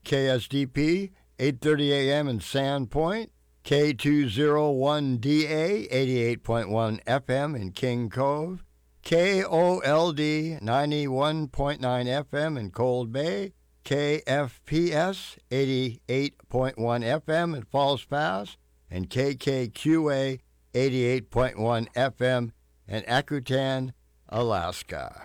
KSDP, 8:30 a.m. in Sandpoint, K201DA, 88.1 FM in King Cove, KOLD, 91.9 FM in Cold Bay, KFPS, 88.1 FM in Falls Pass, and KKQA, 88.1 FM in Akutan, Alaska.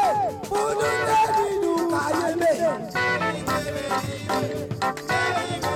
Hey,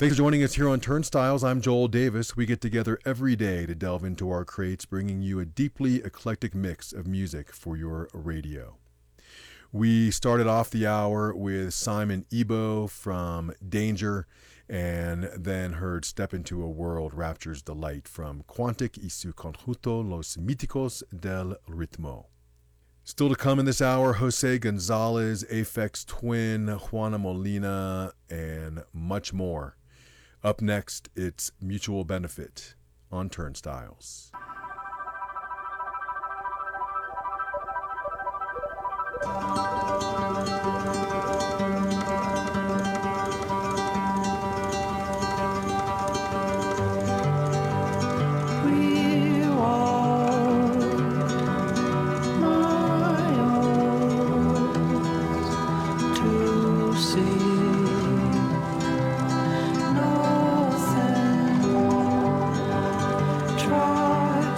Thanks for joining us here on Turnstiles. I'm Joel Davis. We get together every day to delve into our crates, bringing you a deeply eclectic mix of music for your radio. We started off the hour with Simon Ebo from Danger, and then heard Step Into a World, Rapture's Delight from Quantic y su conjunto Los Míticos del Ritmo. Still to come in this hour, Jose Gonzalez, Aphex Twin, Juana Molina, and much more. Up next, it's Mutual Benefit on Turnstiles. Try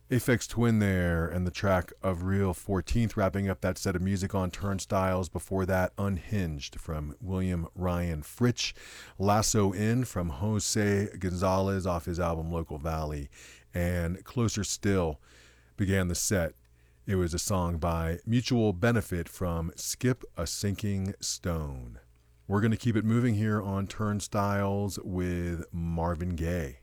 Aphex Twin there, and the track of Real 14th, wrapping up that set of music on Turnstiles. Before that, Unhinged from William Ryan Fritsch, Lasso In from Jose Gonzalez off his album Local Valley, and Closer Still began the set. It was a song by Mutual Benefit from Skip a Sinking Stone. We're going to keep it moving here on Turnstiles with Marvin Gaye.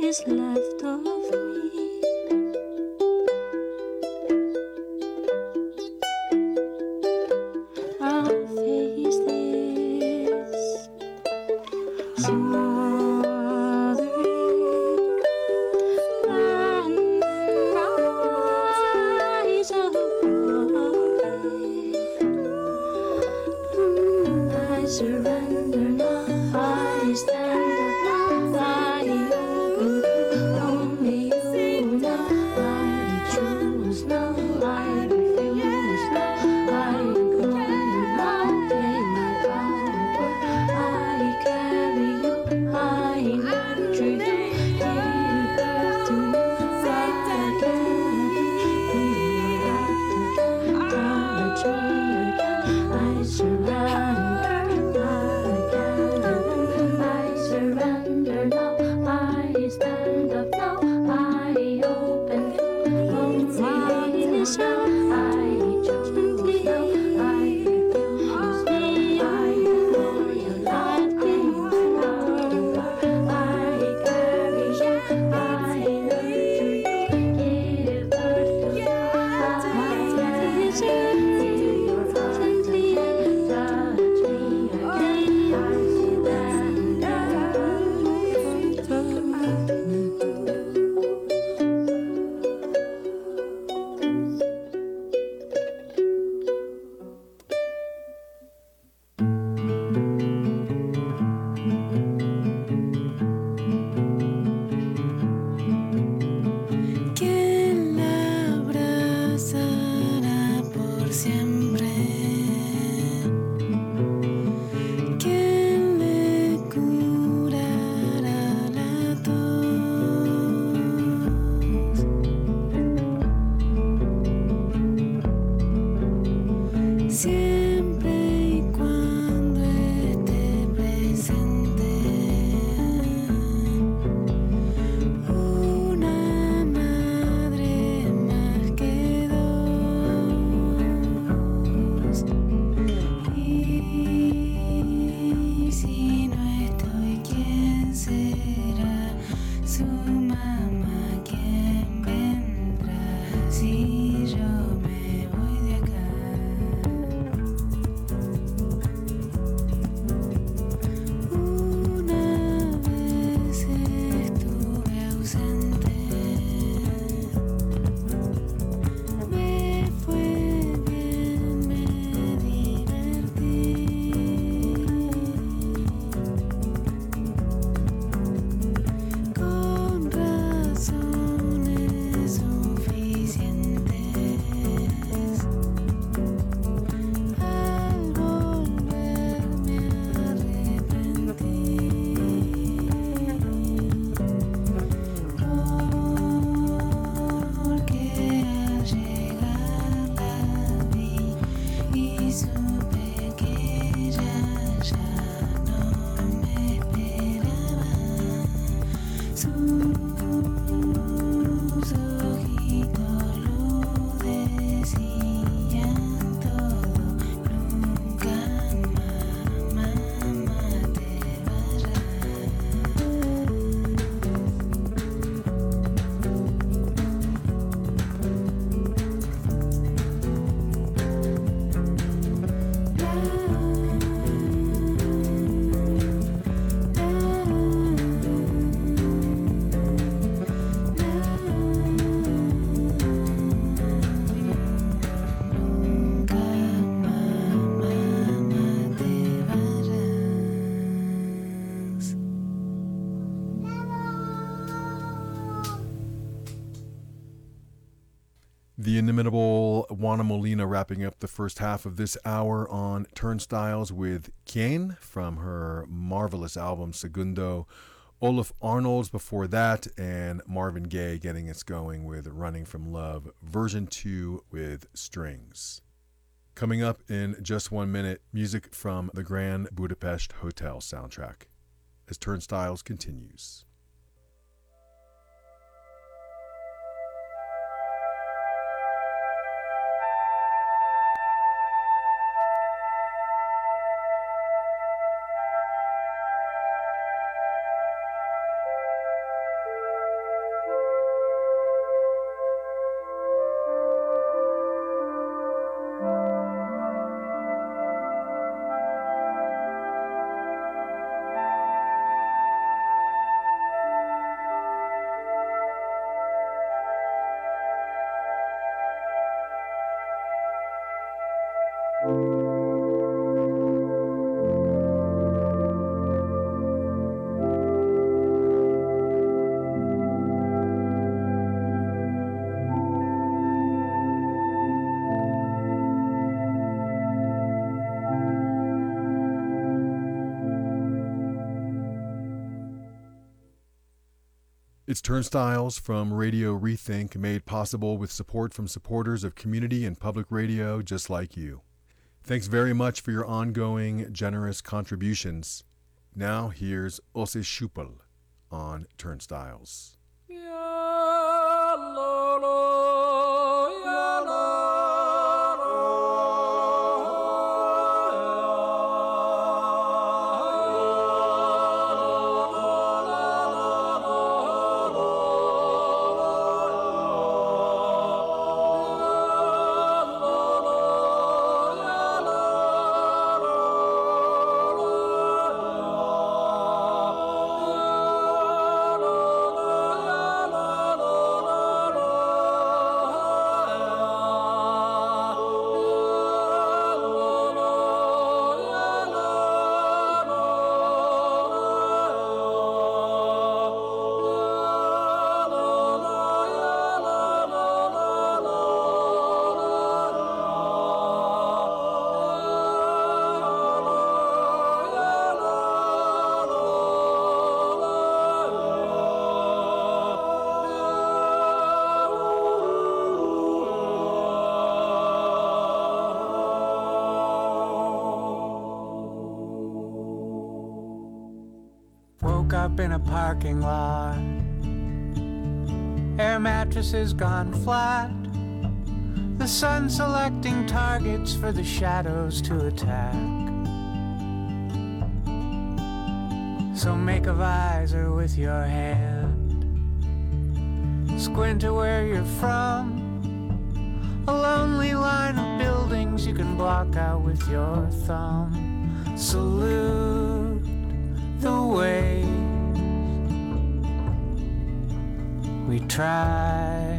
is left of me. I'll face this smothering and rise above it. I surrender now, I stand up now, I open only you now, I choose now, I refuse now, I ignore you now, take my power, I carry you, I nurture you, give birth to you, right again, be right again, touch me again, I surrender. I surrender now, I stand up now, I open loneliness now, I choose now, I refuse me, I ignore you, life being forever, I carry you, I nurture you, give birth to you, I listen to your gently touch me again, I ¿Quién la abrazará por siempre? ¿Quién le curará la tos? Siempre y cuando esté presente una madre más que dos. Y si no estoy, ¿quién será? Su mamá, ¿quién vendrá? Si yo me voy de acá. Una vez estuve ausente, me fue bien, me divertí. Con razones suficientes, al volver me arrepentí. Porque al llegar la vi y supe que ella ya no me esperaba. Sus ojitos lo decían todo, nunca más, mamá, te vayas. Nunca más, mamá, te vayas. The inimitable Juana Molina wrapping up the first half of this hour on Turnstiles with Quien from her marvelous album Segundo. Olaf Arnolds before that, and Marvin Gaye getting us going with Running from Love, version 2 with strings. Coming up in just 1 minute, music from the Grand Budapest Hotel soundtrack as Turnstiles continues. It's Turnstiles from Radio Rethink, made possible with support from supporters of community and public radio just like you. Thanks very much for your ongoing, generous contributions. Now here's Osse Schupel on Turnstiles. Woke up in a parking lot. Air mattresses gone flat. The sun selecting targets for the shadows to attack. So make a visor with your hand. Squint to where you're from. A lonely line of buildings you can block out with your thumb. Salute the ways we tried.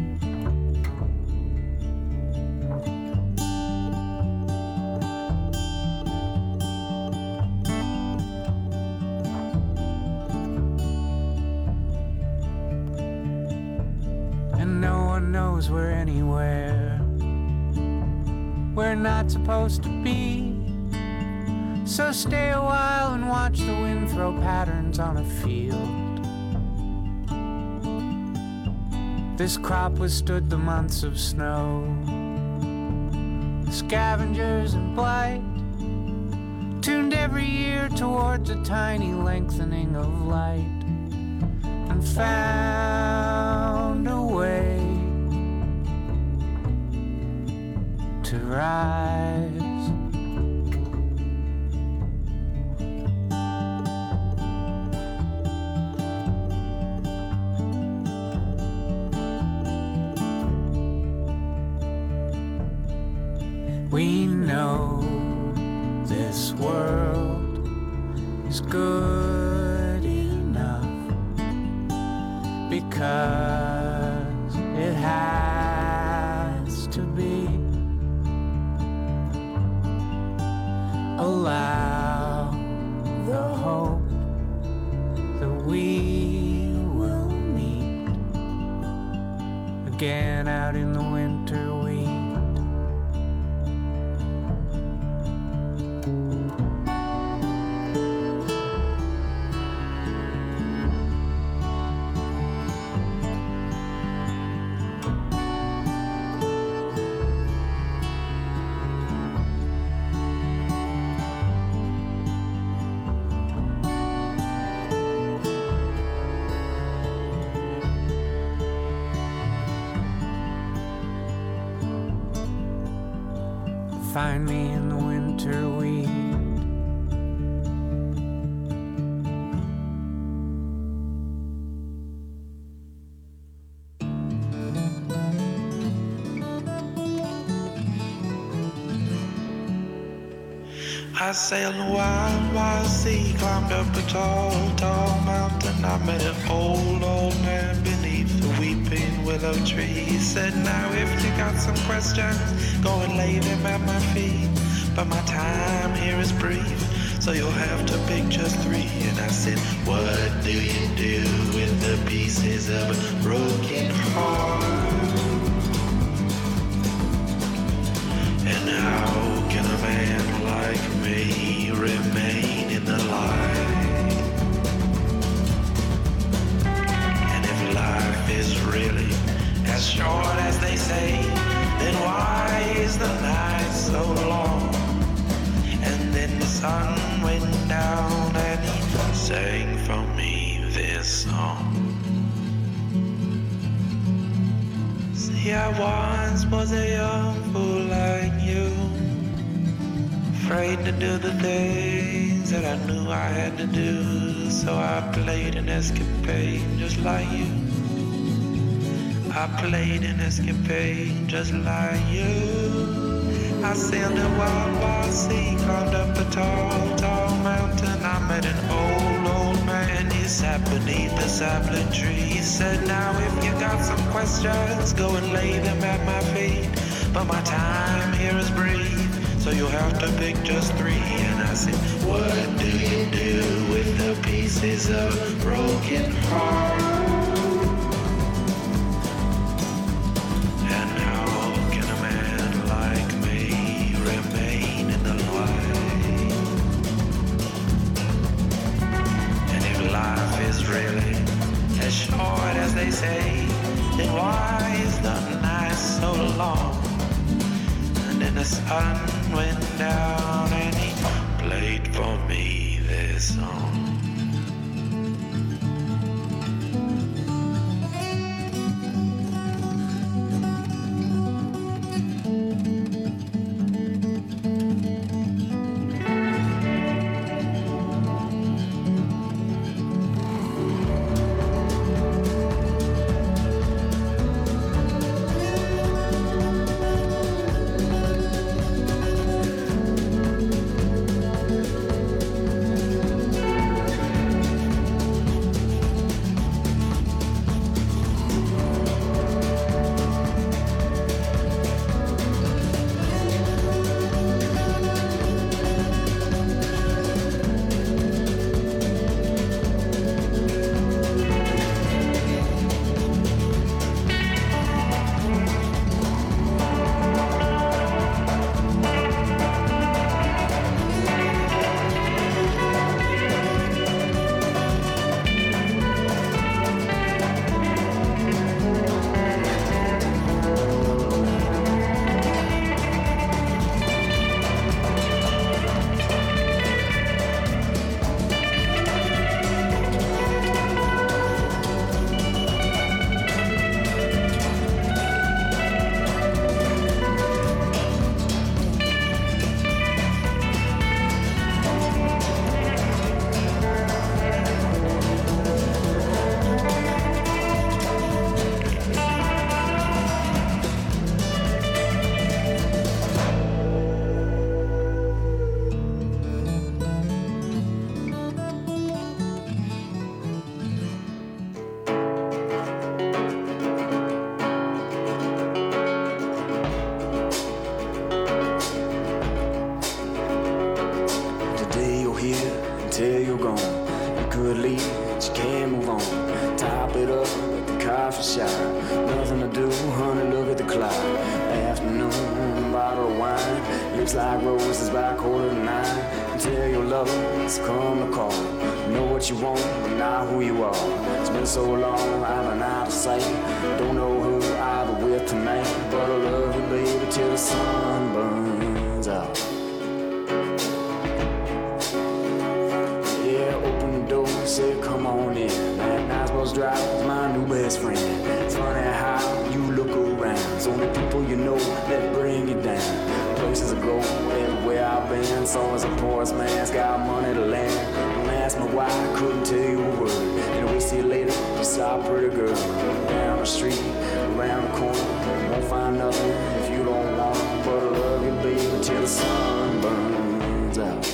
And no one knows we're anywhere we're not supposed to be. So stay a while and watch the wind throw patterns on a field. This crop withstood the months of snow. Scavengers and blight tuned every year towards a tiny lengthening of light, and found a way to rise. We know this world is good enough because it has to be. Allow the hope that we will meet again out in the winter wheat. Find me in the winter wheat. I sailed a wild, wild sea, climbed up a tall, tall mountain. I met an old man beneath the weeping willow tree. He said, now if you got some questions, go and lay them at my feet. But my time here is brief, so you'll have to pick just three. And I said, what do you do with the pieces of a broken heart? And how can a man like me remain in the light? And if Yeah, I once was a young fool like you, afraid to do the things that I knew I had to do. So I played an escapade just like you. I played an escapade just like you. I sailed a wild, wild sea, climbed up a tall, tall mountain. I met an old man. He sat beneath a sapling tree. He said, now if you got some questions, go and lay them at my feet. But my time here is brief, so you'll have to pick just 3. And I said, what do you do with the pieces of broken heart? And how can a man like me remain in the light? And if life is really as short as they say, then why is the night so long? And then the sun went down and he played for me this song. Till you're gone, you could leave, but you can't move on. Top it up at the coffee shop. Nothing to do, honey, look at the clock. Afternoon, bottle of wine. Lips like roses by 8:45. And tell your lover it's come to call. Know what you want, but not who you are. It's been so long, I've been out of sight. Don't know who I'll be with tonight. But I love you, baby, till the sun burns out. Said, come on in. That nice bus driver is my new best friend. It's funny how you look around. So many people you know that bring you down. Places to go, everywhere I've been. So as a poor man's got money to lend. Don't ask me why, I couldn't tell you a word. Anyway, see you later, you saw a pretty girl. Down the street, around the corner. Won't find nothing if you don't want it. But I love you, baby, till the sun burns out.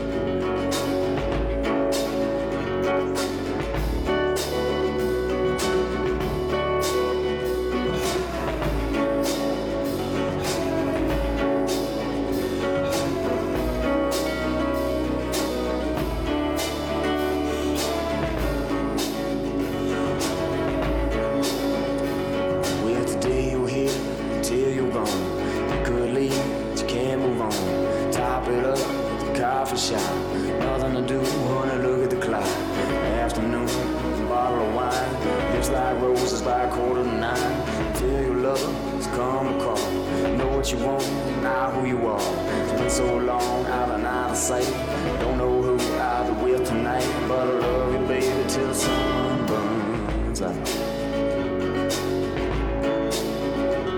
Nothing to do, honey, look at the clock. Afternoon, bottle of wine. Lips like roses by 8:45. Tell your lover it's come to call. Know what you want, not who you are. It's been so long, I've been out of sight. Don't know who I'll be with tonight. But I love you, baby, till the sun burns out.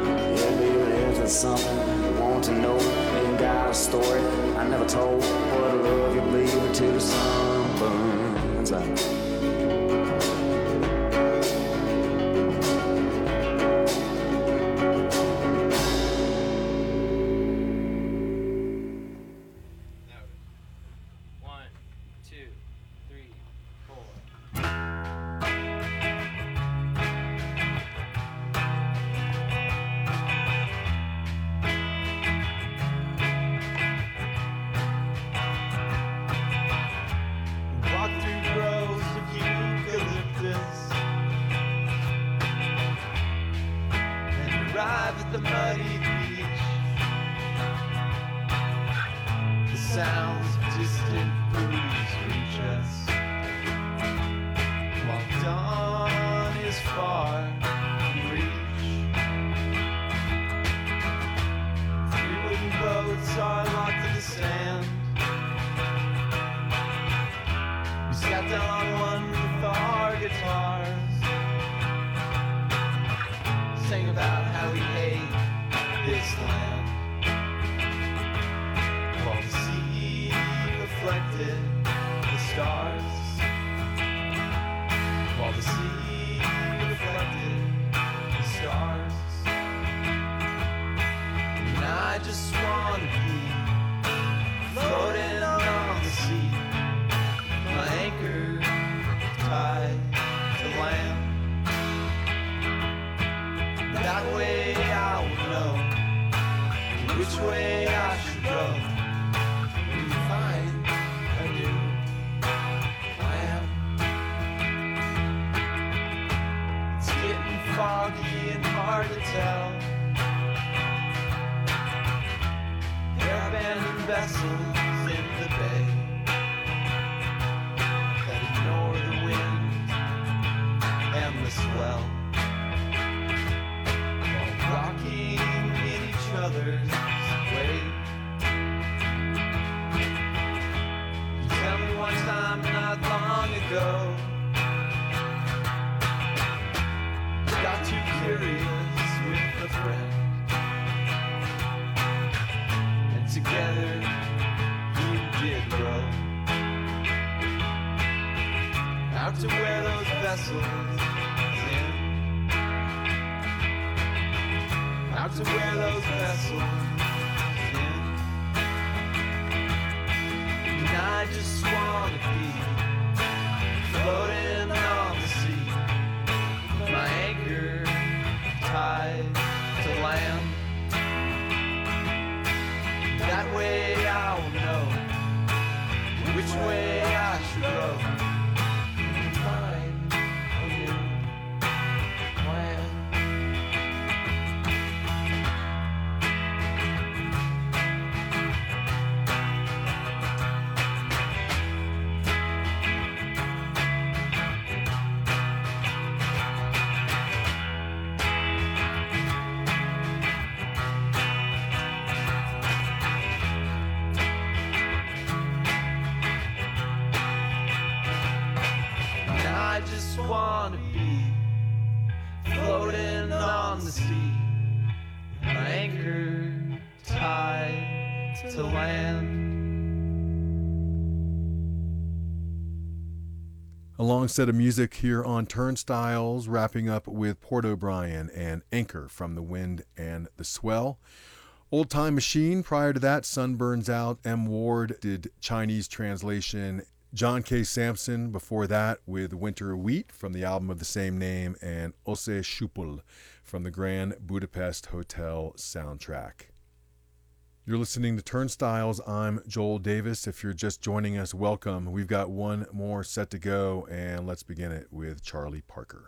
never told, but I love you, baby, till the sun burns out. Walk through groves of eucalyptus and arrive at the muddy beach. The sounds of distant buoys reach us while dawn is far in reach. Three wooden boats are locked in the sand. We sat down on one with our guitars, sang about how we hate this land, while the sea reflected the stars, while the sea reflected the stars. And I just wanna be floating on the sea, my anchor tied to land. That way I will know which way I should go and find a new plan. It's getting foggy and hard to tell. There are abandoned vessels in the bay that ignore the wind and the swell, while rocking in each other's wake. You tell me one time not long ago, you got too curious with a friend, and together you did grow out to where those vessels in, out to where those vessels in. And I just wanna be floating on the sea, my anchor tied to land. That way I will know which way I should go. Find a new plan. And I just wanna be floating on the sea, my anchor tied to land. A long set of music here on Turnstiles, wrapping up with Port O'Brien and Anchor from the Wind and the Swell. Old Time Machine, prior to that, Sun Burns Out. M. Ward did Chinese translation. John K. Sampson before that with Winter Wheat from the album of the same name, and Osse Schupel from the Grand Budapest Hotel soundtrack. You're listening to Turnstiles. I'm Joel Davis. If you're just joining us, welcome. We've got one more set to go, and let's begin it with Charlie Parker.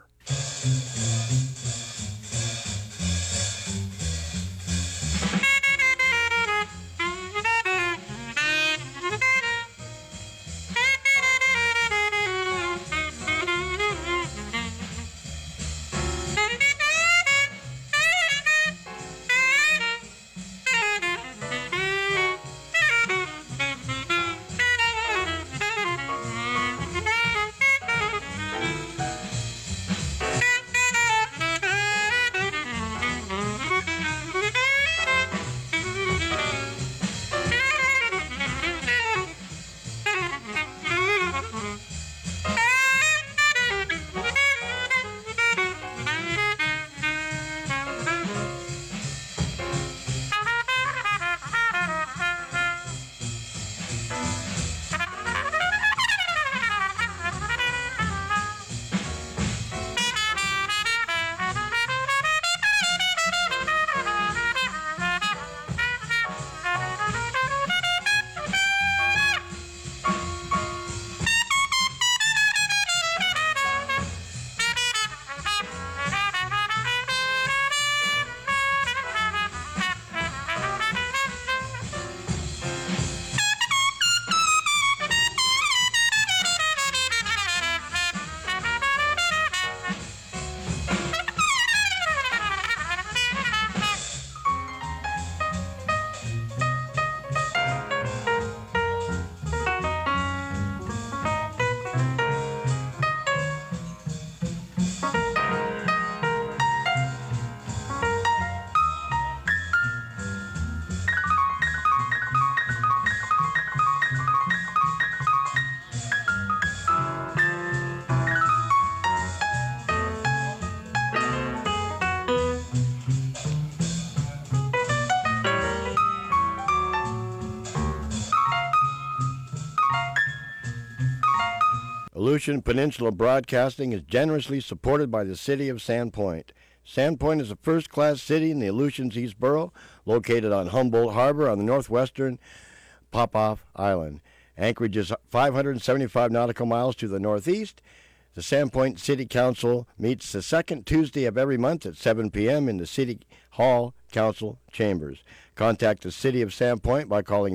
Aleutian Peninsula Broadcasting is generously supported by the City of Sandpoint. Sandpoint is a first-class city in the Aleutians East Borough, located on Humboldt Harbor on the northwestern Popoff Island. Anchorage is 575 nautical miles to the northeast. The Sandpoint City Council meets the second Tuesday of every month at 7 p.m. in the City Hall Council Chambers. Contact the City of Sandpoint by calling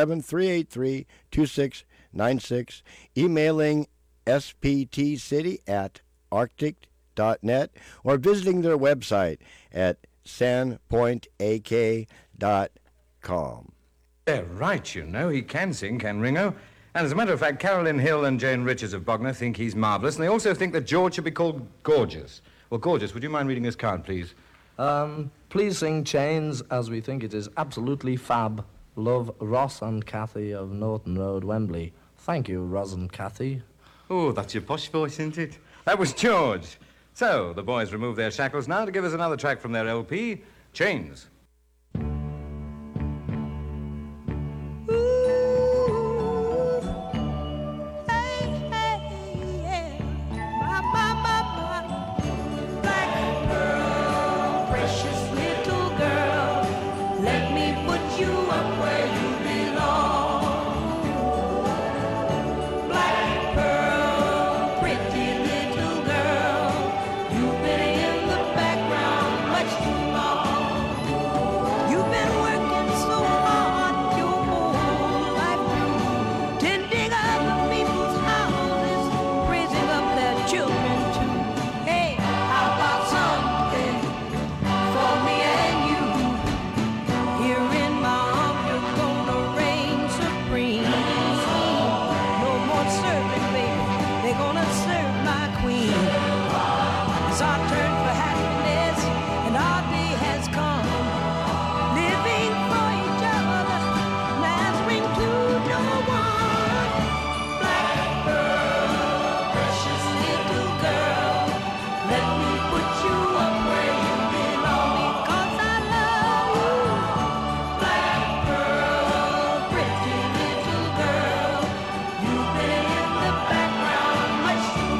907-383-2696, emailing sptcity@arctic.net, or visiting their website at sandpointak.com. Yeah, right, you know. He can sing, Ken Ringo. And as a matter of fact, Carolyn Hill and Jane Richards of Bognor think he's marvellous, and they also think that George should be called Gorgeous. Well, Gorgeous, would you mind reading this card, please? Please sing Chains, as we think it is absolutely fab. Love, Ross and Kathy of Norton Road, Wembley. Thank you, Ross and Kathy. Oh, that's your posh voice, isn't it? That was George. So, the boys remove their shackles now to give us another track from their LP, Chains. Much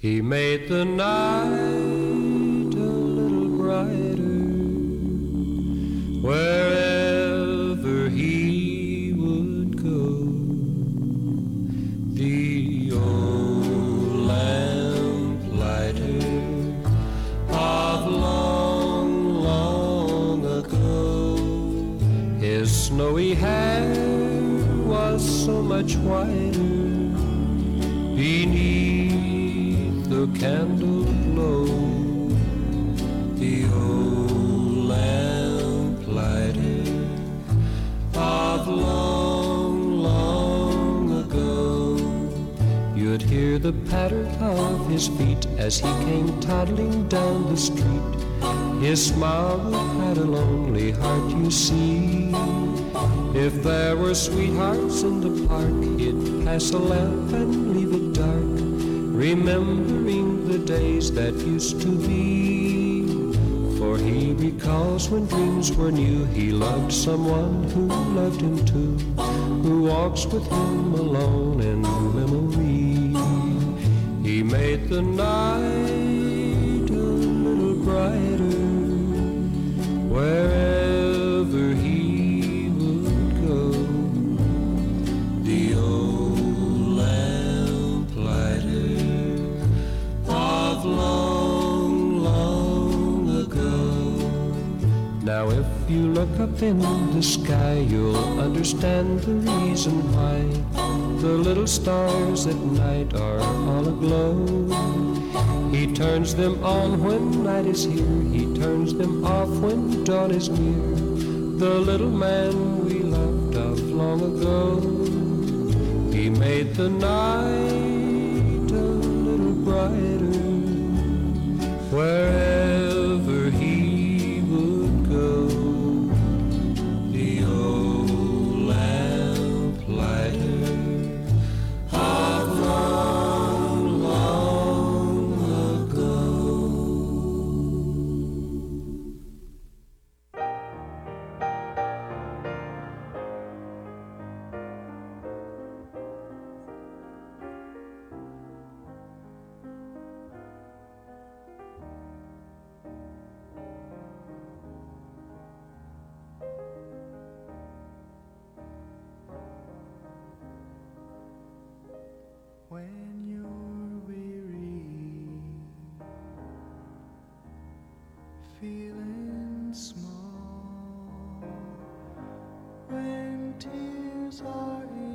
He made the night a little brighter wherever he would go. The old lamplighter of long, long ago. His snowy hair was so much whiter beneath the candle glow. The old lamplighter of long, long ago. You'd hear the patter of his feet as he came toddling down the street. His smile had a lonely heart, you see. If there were sweethearts in the park, he'd pass a lamp and leave it dark, remembering the days that used to be. For he recalls when dreams were new, he loved someone who loved him too, who walks with him alone in memory. He made the night a little brighter wherever he would go. The old lamplighter of long, long ago. Now if you look up in the sky, you'll understand the reason why the little stars at night are all aglow. He turns them on when night is here, he turns them off when dawn is near. The little man we loved of long ago. He made the night a little brighter wherever he would go. The old lamplighter of long, long ago. When you're weary, feeling small, when tears are in